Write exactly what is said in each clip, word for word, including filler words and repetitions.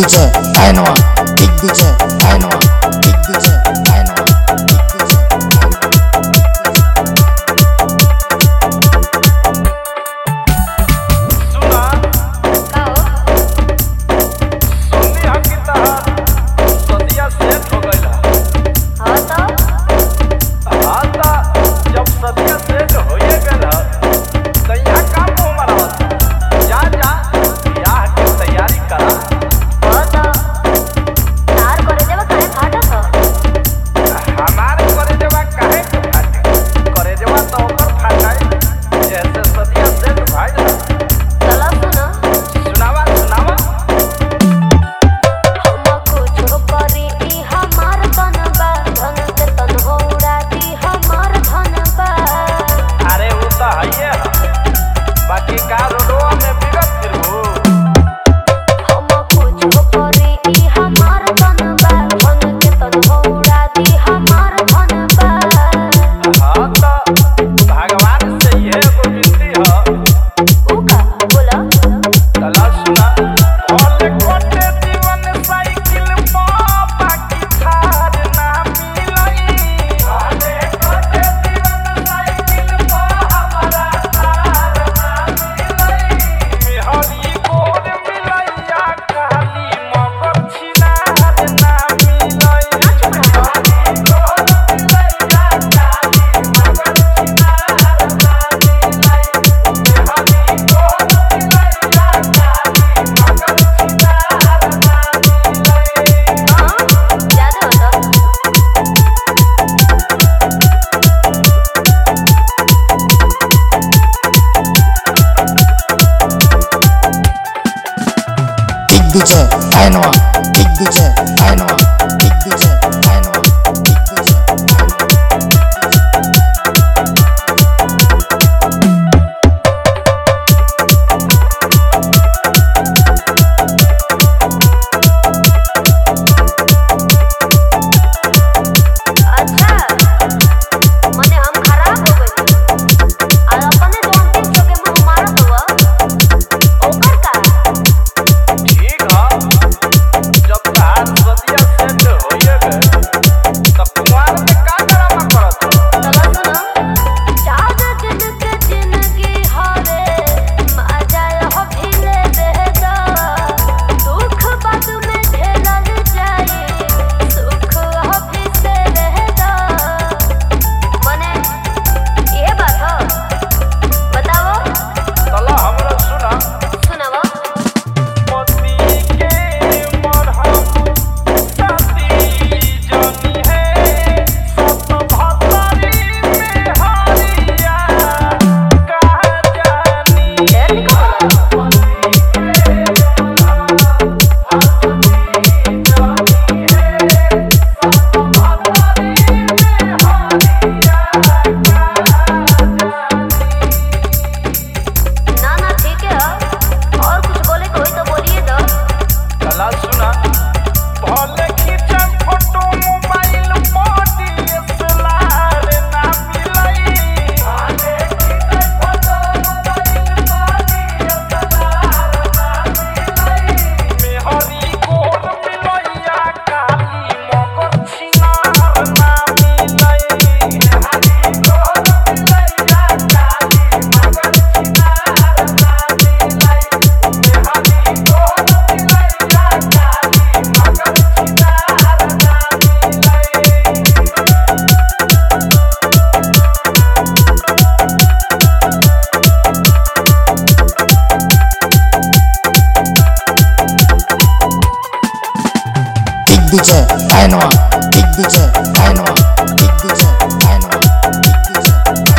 दिग्विजय आयनवा दिग्विजय आयनवा दिग्विजय आयनवा दिग्विजय सुना सोनी हकीता सदिया सेट हो गइला। हाँ तो हाँ ता जब सदिया सेट होइए गेला त यहाँ का मुंह मरावत जा जा ब्याह की तैयारी करा। हाँ तो तार करे देवा काहे फाटत ह हमारे करे देवा काहे के फाटे करे देवा तो ऊपर फाटाई जैसे सदिया सेट भाई चला सुना सुनावा सुनावा हम कुछो करी ई हमार तन बा धन के तन हो उड़ाती हमार धन बा अरे वो तो हइए बाकी का रोडवा में बिगत फिरबू। हम कुछो करी ई हमार तन बा धन के तन हो उड़ाती हमार धन बा हाँ तो भगवान से ये एगो विनती है ऊ का बोला कला सुना भले कोटे जीवन साइकिल बाबा की थार ना मिलई भले कोटे जीवन साइकिल बा हमारा थार ना मिलई मेहरी गोर मिलैया काली मगर छिनार ना मिलई मेहरी गोर मिलैया काली मगर छिनार ना मिलई मेहरी गोर मिलैया काली मगर छिनार ना मिलई। हाँ ज्यादा होता दिग्विजय आयनवा दिग्विजय आयनवा दिग्विजय आयनवा दिग्विजय अच्छा मने हम खराब हो गइल आ अपने जोन तीन सौ के मुंह मारत हुआ ओकर का ठीक है जब तार सदिया सेट होइए गए तब कुमार में का ड्रामा करत हो। चला सुना चार दिन के जिंदगी हवे मजा हो भिले बेदा दुख बाद में झेलल जाई सुख हो फिसे रहदा मने ये बात हो बताओ तला हमरा सुना सुनाओ पति के मरहम साथी जानी है सत भतरी में हरिया का जानी ढेर निकल बोला ना ना ठीक है और कुछ बोले कोई तो बोलिए तो कला सुना भले खींचम फोटो मोबाइल बॉडी एसएलआर ना मिलई भले खींचम फोटो मोबाइल बॉडी एसएलआर ना मिलई मेहरी गोर मिलैया काली मगर छिनार ना मिलई मेहरी गोर मिलैया काली मगर छिनार ना मिलई मेहरी गोर मिलैया काली मगर छिनार ना मिलई। दिग्विजय आयनवा दिग्विजय आयनवा दिग्विजय आयनवा दिग्विजय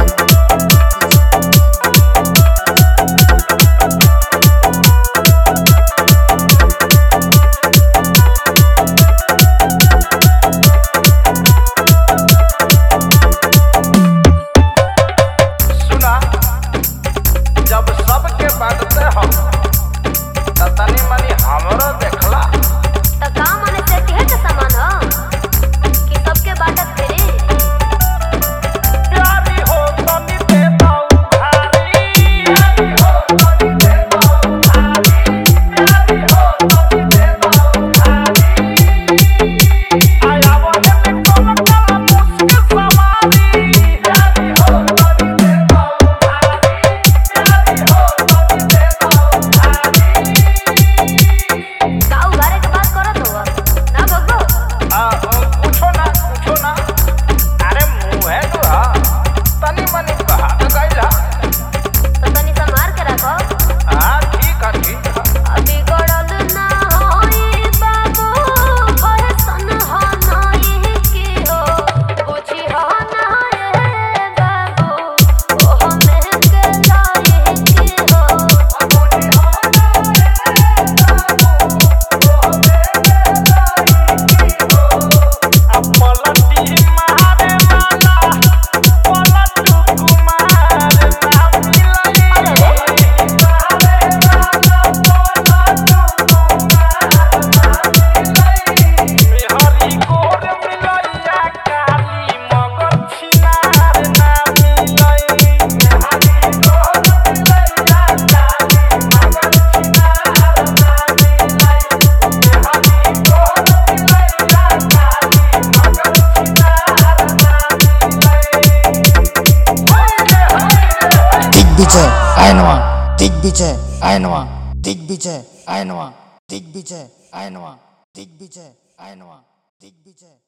सुना जब सबके बांटते हम त तनी मनी हमरो देखला तो काम मने से के समान हो कि सबके बाटत फिरी प्यारी हो तनी दे दऊ भारी प्यारी हो तनी दे दऊ भारी प्यारी हो तनी दे दऊ दिग्विजय आयनवा दिग्विजय आयनवा दिग्विजय आयनवा दिग्विजय आयनवा दिग्विजय आयनवा दिग्विजय